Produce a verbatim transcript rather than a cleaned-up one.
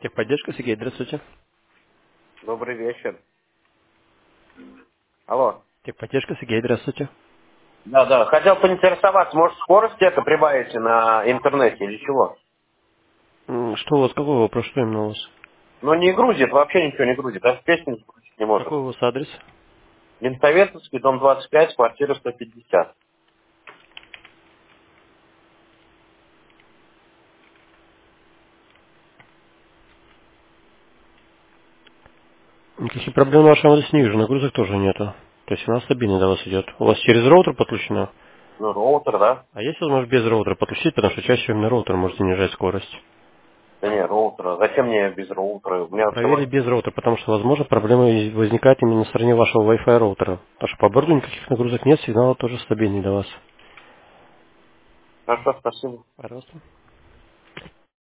Техподдержка, Сергей, здравствуйте. Добрый вечер. Алло. Техподдержка, Сергей, здравствуйте. Да, да. Хотел поинтересоваться, может, скорость это прибавите на интернете или чего? М, Что у вас, какой вопрос, что именно у вас? Ну, не грузит, вообще ничего не грузит. Даже песню запустить не может. Какой у вас адрес? Ленсоветовский, дом двадцать пять, квартира сто пятьдесят. Никаких проблем на вашем адресе не вижу, нагрузок тоже нету. То есть она стабильно до вас идет. У вас через роутер подключена? Ну, роутер, да? А есть возможность без роутера подключить, потому что чаще именно роутер может снижать скорость. Да не, роутера. Зачем мне без роутера? У меня Проверили вообще... без роутера, потому что, возможно, проблемы возникают именно на стороне вашего Wi-Fi роутера. Потому что по борду никаких нагрузок нет, сигнал тоже стабильный для вас. Хорошо, спасибо. Пожалуйста.